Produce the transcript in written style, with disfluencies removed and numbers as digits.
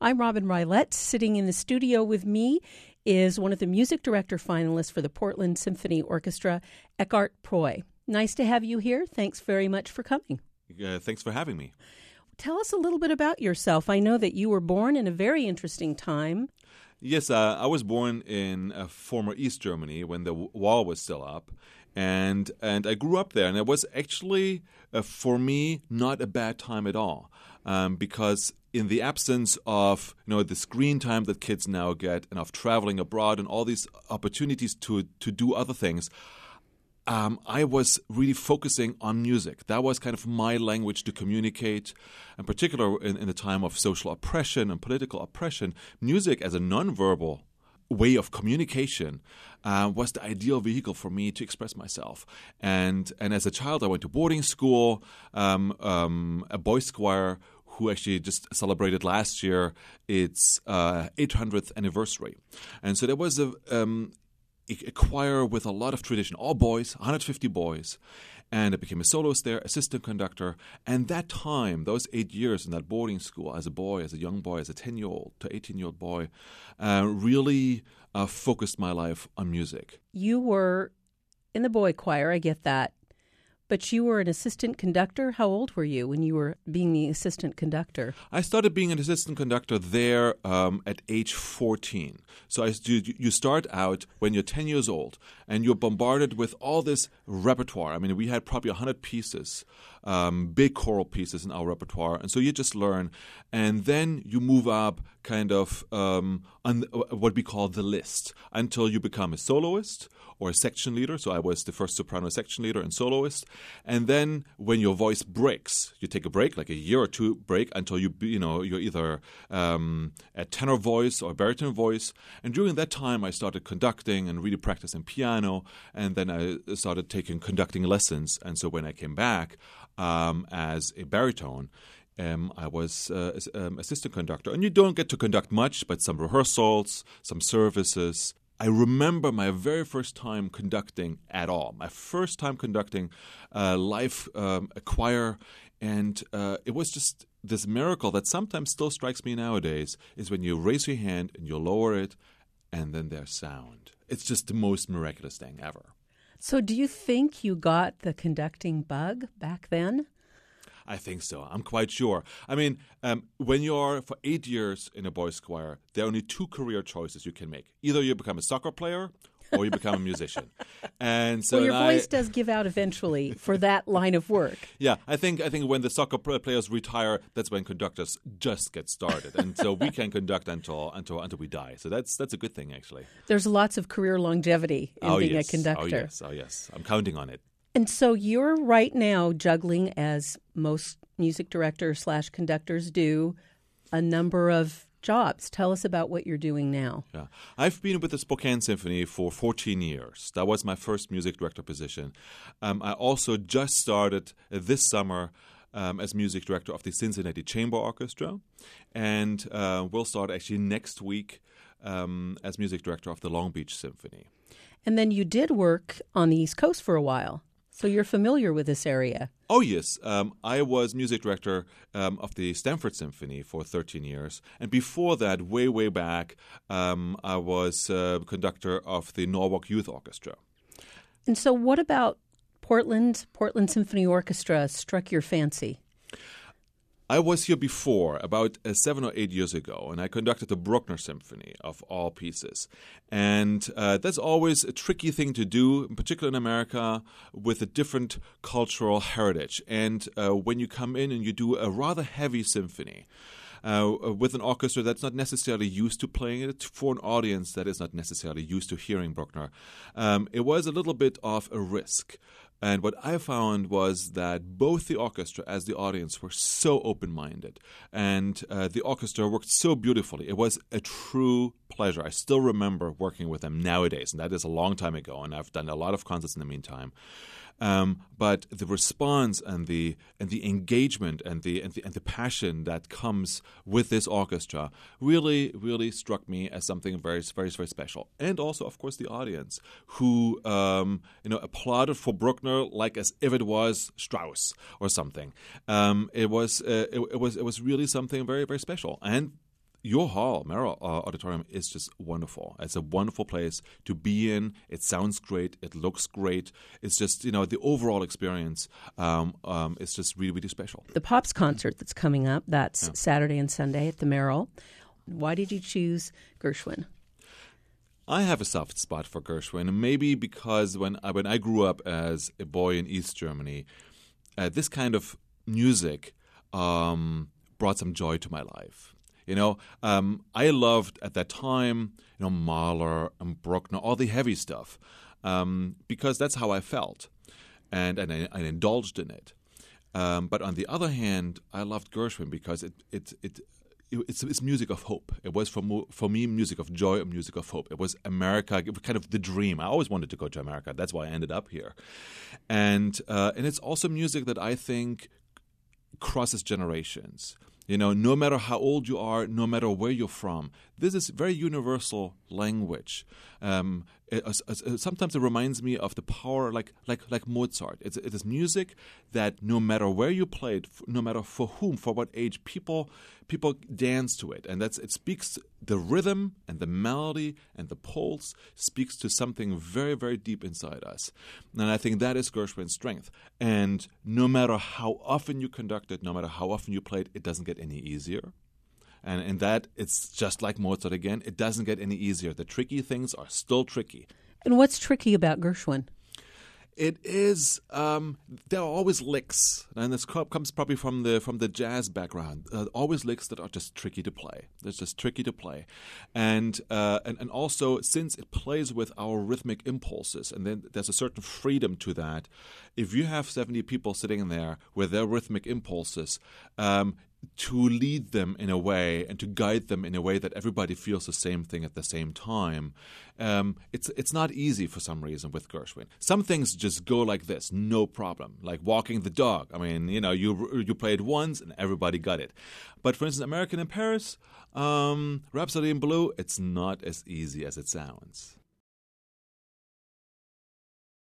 I'm Robin Rylett. Sitting in the studio with me is one of the music director finalists for the Portland Symphony Orchestra, Eckhart Preu. Nice to have you here. Thanks very much for coming. Thanks for having me. Tell us a little bit about yourself. I know that you were born in a very interesting time. Yes, I was born in former East Germany when the wall was still up, and I grew up there. And it was actually, for me, not a bad time at all, because in the absence of the screen time that kids now get and of traveling abroad and all these opportunities to do other things, I was really focusing on music. That was kind of my language to communicate. In particular, in the time of social oppression and political oppression, music as a nonverbal way of communication was the ideal vehicle for me to express myself. And as a child, I went to boarding school, a boys' choir who actually just celebrated last year its 800th anniversary. And so there was a choir with a lot of tradition, all boys, 150 boys. And I became a soloist there, assistant conductor. And that time, those 8 years in that boarding school as a boy, as a young boy, as a 10-year-old to 18-year-old boy, really focused my life on music. You were in the boy choir, I get that. But you were an assistant conductor. How old were you when you were being the assistant conductor? I started being an assistant conductor there at age 14. So you start out when you're 10 years old and you're bombarded with all this repertoire. I mean, we had probably 100 pieces, big choral pieces in our repertoire. And so you just learn. And then you move up kind of on what we call the list until you become a soloist or a section leader. So I was the first soprano section leader and soloist. And then when your voice breaks, you take a break, like a year or two break, until you're either a tenor voice or a baritone voice. And during that time, I started conducting and really practicing piano. And then I started taking conducting lessons. And so when I came back as a baritone, I was assistant conductor. And you don't get to conduct much, but some rehearsals, some services. I remember my very first time conducting at all. My first time conducting live a choir. And it was just this miracle that sometimes still strikes me nowadays, is when you raise your hand and you lower it, and then there's sound. It's just the most miraculous thing ever. So do you think you got the conducting bug back then? I think so. I'm quite sure. I mean, when you're for 8 years in a boys' choir, there are only two career choices you can make. Either you become a soccer player or you become a musician. And so your voice does give out eventually for that line of work. Yeah, I think when the soccer players retire, that's when conductors just get started. And so we can conduct until we die. So that's a good thing, actually. There's lots of career longevity in being a conductor. Oh, yes. I'm counting on it. And so you're right now juggling, as most music directors / conductors do, a number of jobs. Tell us about what you're doing now. Yeah, I've been with the Spokane Symphony for 14 years. That was my first music director position. I also just started this summer as music director of the Cincinnati Chamber Orchestra. And we'll start actually next week as music director of the Long Beach Symphony. And then you did work on the East Coast for a while. So you're familiar with this area. Oh, yes. I was music director of the Stanford Symphony for 13 years. And before that, way back, I was conductor of the Norwalk Youth Orchestra. And so what about Portland Symphony Orchestra struck your fancy? I was here before, about 7 or 8 years ago, and I conducted the Bruckner Symphony, of all pieces. And that's always a tricky thing to do, in particular in America, with a different cultural heritage. And when you come in and you do a rather heavy symphony, with an orchestra that's not necessarily used to playing it, for an audience that is not necessarily used to hearing Bruckner, it was a little bit of a risk. And what I found was that both the orchestra as the audience were so open-minded, and the orchestra worked so beautifully. It was a true pleasure. I still remember working with them nowadays, and that is a long time ago, and I've done a lot of concerts in the meantime. But the response and the engagement and the passion that comes with this orchestra really struck me as something very, very, very special. And also, of course, the audience who applauded for Bruckner like as if it was Strauss or something. It was really something very, very special. And your hall, Merrill Auditorium, is just wonderful. It's a wonderful place to be in. It sounds great. It looks great. It's just, the overall experience is just really, really special. The Pops concert that's coming up, that's Saturday and Sunday at the Merrill. Why did you choose Gershwin? I have a soft spot for Gershwin, maybe because when I grew up as a boy in East Germany, this kind of music brought some joy to my life. I loved at that time, Mahler and Bruckner, all the heavy stuff, because that's how I felt, and I indulged in it. But on the other hand, I loved Gershwin because it's music of hope. It was for me music of joy and music of hope. It was America, it was kind of the dream. I always wanted to go to America. That's why I ended up here, and it's also music that I think crosses generations. No matter how old you are, no matter where you're from, this is very universal language. Sometimes it reminds me of the power, like Mozart. It is music that no matter where you play it, no matter for whom, for what age, people dance to it, and it speaks. The rhythm and the melody and the pulse speaks to something very, very deep inside us, and I think that is Gershwin's strength. And no matter how often you conduct it, no matter how often you play it, it doesn't get any easier. And in that, it's just like Mozart again. It doesn't get any easier. The tricky things are still tricky. And what's tricky about Gershwin? It is there are always licks, and this comes probably from the jazz background. Always licks that are just tricky to play. It's just tricky to play, and also since it plays with our rhythmic impulses, and then there's a certain freedom to that. If you have 70 people sitting there with their rhythmic impulses, to lead them in a way and to guide them in a way that everybody feels the same thing at the same time, it's not easy for some reason with Gershwin. Some things just go like this, no problem, like walking the dog. I mean, you play it once and everybody got it. But for instance, American in Paris, Rhapsody in Blue, it's not as easy as it sounds.